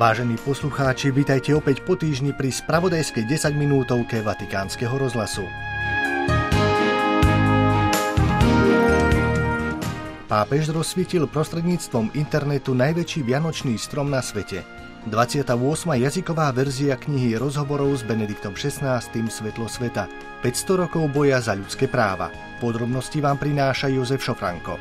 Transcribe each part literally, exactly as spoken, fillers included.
Vážení poslucháči, vitajte opäť po týždni pri spravodajskej desaťminútovke Vatikánskeho rozhlasu. Pápež rozsvietil prostredníctvom internetu najväčší vianočný strom na svete. dvadsiata ôsma jazyková verzia knihy rozhovorov s Benediktom šestnásty. Svetlo sveta. päťsto rokov boja za ľudské práva. Podrobnosti vám prináša Jozef Šofranko.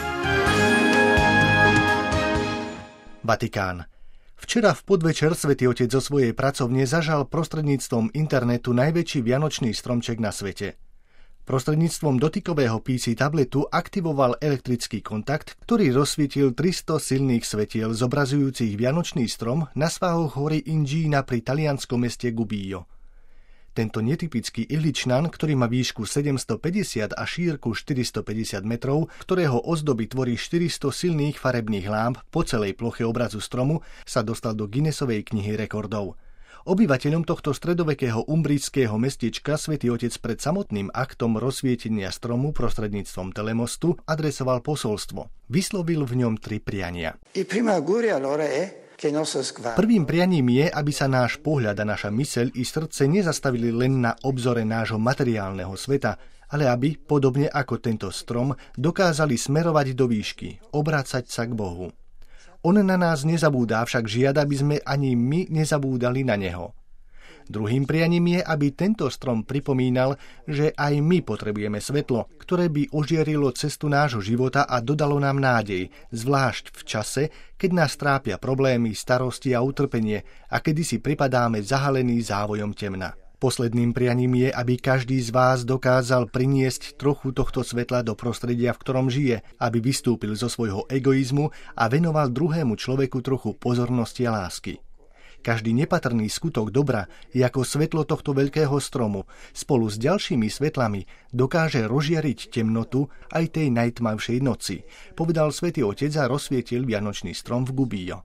Vatikán. Včera v podvečer Svätý Otec zo svojej pracovne zažal prostredníctvom internetu najväčší vianočný stromček na svete. Prostredníctvom dotykového pé cé tabletu aktivoval elektrický kontakt, ktorý rozsvietil tristo silných svetiel zobrazujúcich vianočný strom na svahoch hory Ingína pri talianskom meste Gubbio. Tento netypický ihličnan, ktorý má výšku sedemstopäťdesiat a šírku štyristopäťdesiat metrov, ktorého ozdoby tvorí štyristo silných farebných lámp po celej ploche obrazu stromu, sa dostal do Guinnessovej knihy rekordov. Obyvateľom tohto stredovekého umbrijského mestečka Svätý Otec pred samotným aktom rozsvietenia stromu prostredníctvom telemostu adresoval posolstvo. Vyslovil v ňom tri priania. Prvým prianím je, aby sa náš pohľad a naša myseľ i srdce nezastavili len na obzore nášho materiálneho sveta, ale aby, podobne ako tento strom, dokázali smerovať do výšky, obrácať sa k Bohu. On na nás nezabúda, však žiada, aby sme ani my nezabúdali na neho. Druhým prianím je, aby tento strom pripomínal, že aj my potrebujeme svetlo, ktoré by ožierilo cestu nášho života a dodalo nám nádej, zvlášť v čase, keď nás trápia problémy, starosti a utrpenie a kedy si pripadáme zahalený závojom temna. Posledným prianím je, aby každý z vás dokázal priniesť trochu tohto svetla do prostredia, v ktorom žije, aby vystúpil zo svojho egoizmu a venoval druhému človeku trochu pozornosti a lásky. Každý nepatrný skutok dobra je ako svetlo tohto veľkého stromu. Spolu s ďalšími svetlami dokáže rozžiariť temnotu aj tej najtmavšej noci, povedal Svätý Otec a rozsvietil vianočný strom v Gubbio.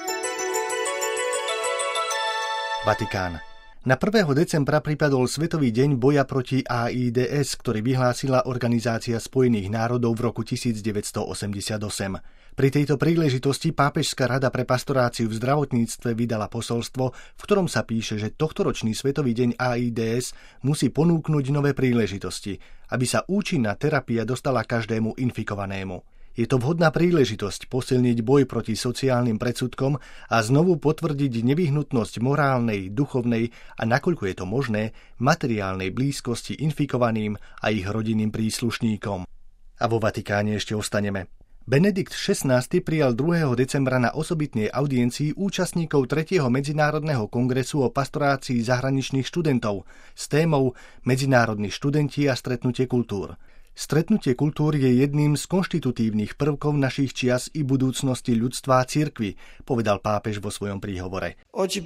Vatikán. Na prvého decembra pripadol Svetový deň boja proti AIDS, ktorý vyhlásila Organizácia spojených národov v roku devätnásťstoosemdesiatosem. Pri tejto príležitosti Pápežská rada pre pastoráciu v zdravotníctve vydala posolstvo, v ktorom sa píše, že tohtoročný Svetový deň AIDS musí ponúknuť nové príležitosti, aby sa účinná terapia dostala každému infikovanému. Je to vhodná príležitosť posilniť boj proti sociálnym predsudkom a znovu potvrdiť nevyhnutnosť morálnej, duchovnej a, nakoľko je to možné, materiálnej blízkosti infikovaným a ich rodinným príslušníkom. A vo Vatikáne ešte ostaneme. Benedikt šestnásty prijal druhého decembra na osobitnej audiencii účastníkov tretieho medzinárodného kongresu o pastorácii zahraničných študentov s témou Medzinárodní študenti a stretnutie kultúr. Stretnutie kultúr je jedným z konštitutívnych prvkov našich čias i budúcnosti ľudstva a cirkvi, povedal pápež vo svojom príhovore.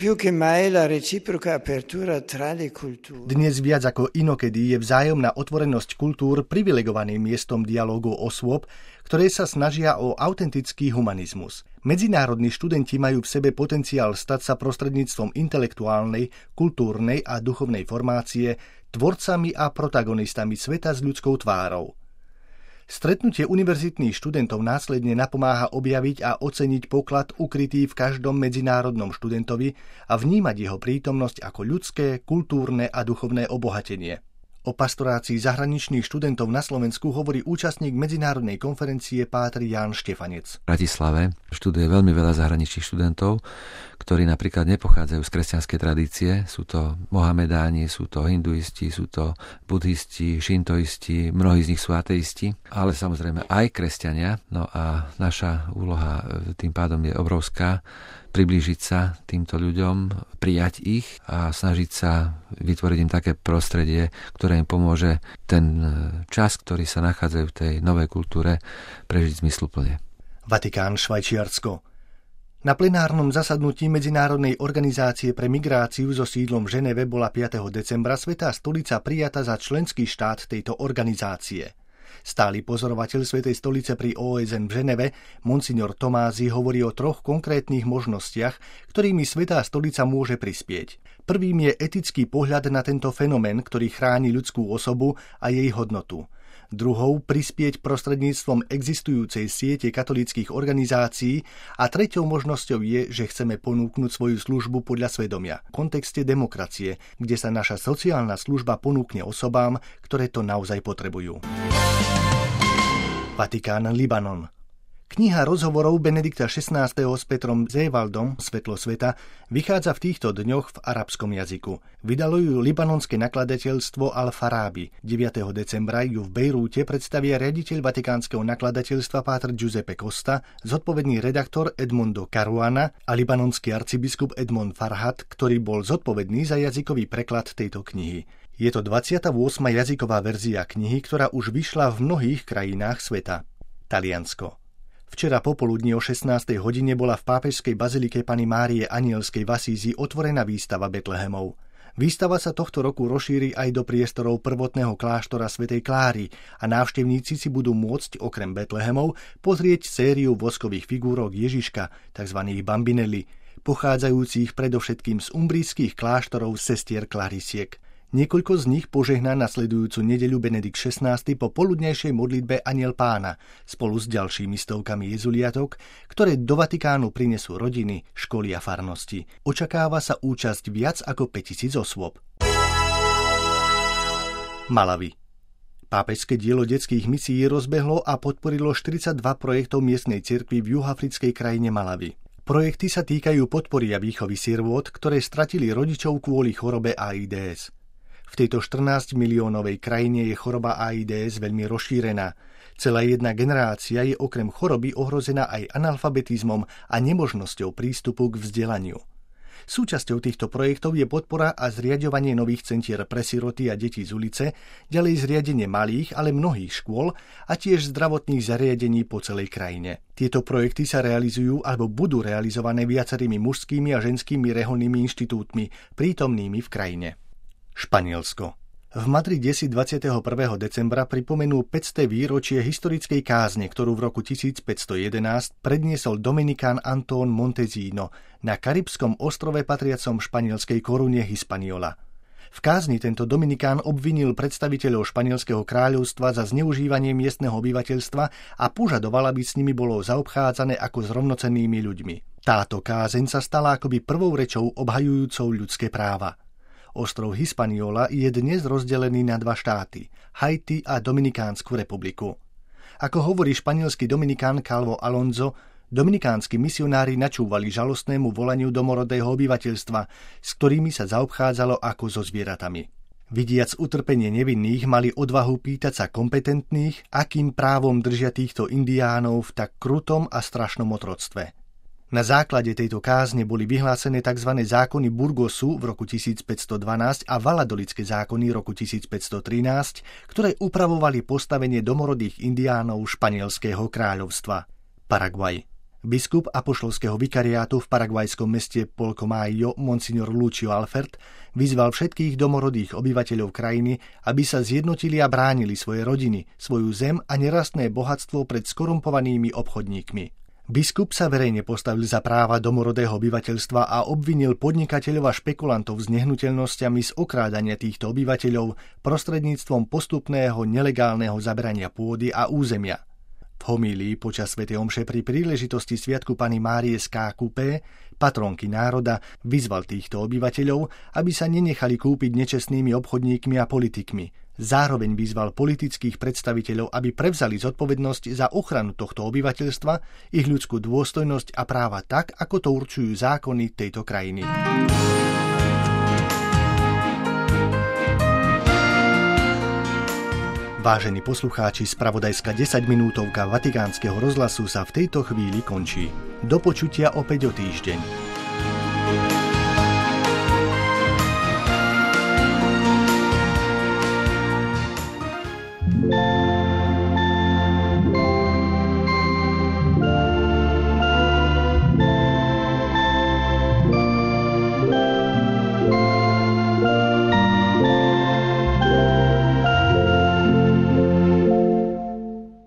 Dnes viac ako inokedy je vzájomná otvorenosť kultúr privilegovaným miestom dialógu osôb, ktoré sa snažia o autentický humanizmus. Medzinárodní študenti majú v sebe potenciál stať sa prostredníctvom intelektuálnej, kultúrnej a duchovnej formácie tvorcami a protagonistami sveta s ľudskou tvárou. Stretnutie univerzitných študentov následne napomáha objaviť a oceniť poklad ukrytý v každom medzinárodnom študentovi a vnímať jeho prítomnosť ako ľudské, kultúrne a duchovné obohatenie. O pastorácii zahraničných študentov na Slovensku hovorí účastník medzinárodnej konferencie páter Ján Štefanec. V Bratislave študuje veľmi veľa zahraničných študentov, ktorí napríklad nepochádzajú z kresťanskej tradície. Sú to mohamedáni, sú to hinduisti, sú to budhisti, šintoisti, mnohí z nich sú ateisti, ale samozrejme aj kresťania. No a naša úloha tým pádom je obrovská, priblížiť sa týmto ľuďom, prijať ich a snažiť sa vytvoriť im také prostredie, ktoré im pomôže ten čas, ktorý sa nachádzajú v tej novej kultúre, prežiť zmysluplne. Vatikán, Švajčiarsko. Na plenárnom zasadnutí Medzinárodnej organizácie pre migráciu so sídlom v Ženeve bola piateho decembra Svätá stolica prijata za členský štát tejto organizácie. Stály pozorovateľ Svätej stolice pri ó es en v Ženeve, monsignor Tomázy, hovorí o troch konkrétnych možnostiach, ktorými Svätá stolica môže prispieť. Prvým je etický pohľad na tento fenomén, ktorý chráni ľudskú osobu a jej hodnotu. druhou prispieť prostredníctvom existujúcej siete katolíckych organizácií a treťou možnosťou je, že chceme ponúknuť svoju službu podľa svedomia v kontexte demokracie, kde sa naša sociálna služba ponúkne osobám, ktoré to naozaj potrebujú. Vatikán, Libanon. Kniha rozhovorov Benedikta šestnásteho s Petrom Zévaldom Svetlo sveta vychádza v týchto dňoch v arabskom jazyku. Vydalo ju libanonské nakladateľstvo Al-Farabi. deviateho decembra ju v Bejrúte predstavia riaditeľ vatikánskeho nakladateľstva páter Giuseppe Costa, zodpovedný redaktor Edmondo Caruana a libanonský arcibiskup Edmond Farhat, ktorý bol zodpovedný za jazykový preklad tejto knihy. Je to dvadsiata ôsma jazyková verzia knihy, ktorá už vyšla v mnohých krajinách sveta. Taliansko. Včera popoludní o šestnástej hodine bola v pápežskej bazilike Panny Márie Anielskej v Asízi otvorená výstava Betlehemov. Výstava sa tohto roku rozšíri aj do priestorov prvotného kláštora svätej Kláry a návštevníci si budú môcť okrem Betlehemov pozrieť sériu voskových figúrok Ježiška, tzv. Bambinelli, pochádzajúcich predovšetkým z umbrijských kláštorov sestier Klarisiek. Niekoľko z nich požehná nasledujúcu nedeľu Benedikt šestnásty po poludnejšej modlitbe Anjel Pána spolu s ďalšími stovkami jezuliatok, ktoré do Vatikánu prinesú rodiny, školy a farnosti. Očakáva sa účasť viac ako päťtisíc osôb. Malawi. Pápežské dielo detských misií rozbehlo a podporilo štyridsaťdva projektov miestnej cirkvi v juhoafrickej krajine Malawi. Projekty sa týkajú podpory a výchovy sirôt, ktoré stratili rodičov kvôli chorobe AIDS. V tejto štrnásť miliónovej krajine je choroba AIDS veľmi rozšírená. Celá jedna generácia je okrem choroby ohrozená aj analfabetizmom a nemožnosťou prístupu k vzdelaniu. Súčasťou týchto projektov je podpora a zriaďovanie nových centier pre siroty a deti z ulice, ďalej zriadenie malých, ale mnohých škôl a tiež zdravotných zariadení po celej krajine. Tieto projekty sa realizujú alebo budú realizované viacerými mužskými a ženskými reholnými inštitútmi prítomnými v krajine. Španielsko. V Madride si dvadsiateho prvého decembra pripomenú päťsté výročie historickej kázne, ktorú v roku tisícpäťstojedenásť predniesol dominikán Antón Montesino na karibskom ostrove patriacom španielskej korune Hispaniola. V kázni tento dominikán obvinil predstaviteľov španielského kráľovstva za zneužívanie miestneho obyvateľstva a požadoval, aby s nimi bolo zaobchádzané ako s rovnocennými ľuďmi. Táto kázeň sa stala akoby prvou rečou obhajujúcou ľudské práva. Ostrov Hispaniola je dnes rozdelený na dva štáty, Haiti a Dominikánsku republiku. Ako hovorí španielský dominikán Calvo Alonso, dominikánsky misionári načúvali žalostnému volaniu domorodého obyvateľstva, s ktorými sa zaobchádzalo ako so zvieratami. Vidiac utrpenie nevinných, mali odvahu pýtať sa kompetentných, akým právom držia týchto indiánov v tak krutom a strašnom otroctve. Na základe tejto kázne boli vyhlásené tzv. Zákony Burgosu v roku tisícpäťstodvanásť a Valadolidské zákony roku tisícpäťstotrinásť, ktoré upravovali postavenie domorodých indiánov španielského kráľovstva. Paraguaj. Biskup apoštolského vikariátu v paraguajskom meste Polcomayo Monsignor Lucio Alfert vyzval všetkých domorodých obyvateľov krajiny, aby sa zjednotili a bránili svoje rodiny, svoju zem a nerastné bohatstvo pred skorumpovanými obchodníkmi. Biskup sa verejne postavil za práva domorodého obyvateľstva a obvinil podnikateľov a špekulantov s nehnuteľnosťami z okrádania týchto obyvateľov prostredníctvom postupného nelegálneho zaberania pôdy a územia. V homílii počas svätej omše pri príležitosti sviatku Panny Márie z ká kú pé, patronky národa, vyzval týchto obyvateľov, aby sa nenechali kúpiť nečestnými obchodníkmi a politikmi. Zároveň vyzval politických predstaviteľov, aby prevzali zodpovednosť za ochranu tohto obyvateľstva, ich ľudskú dôstojnosť a práva tak, ako to určujú zákony tejto krajiny. Vážení poslucháči, spravodajská desaťminútovka Vatikánskeho rozhlasu sa v tejto chvíli končí. Do počutia opäť o týždeň.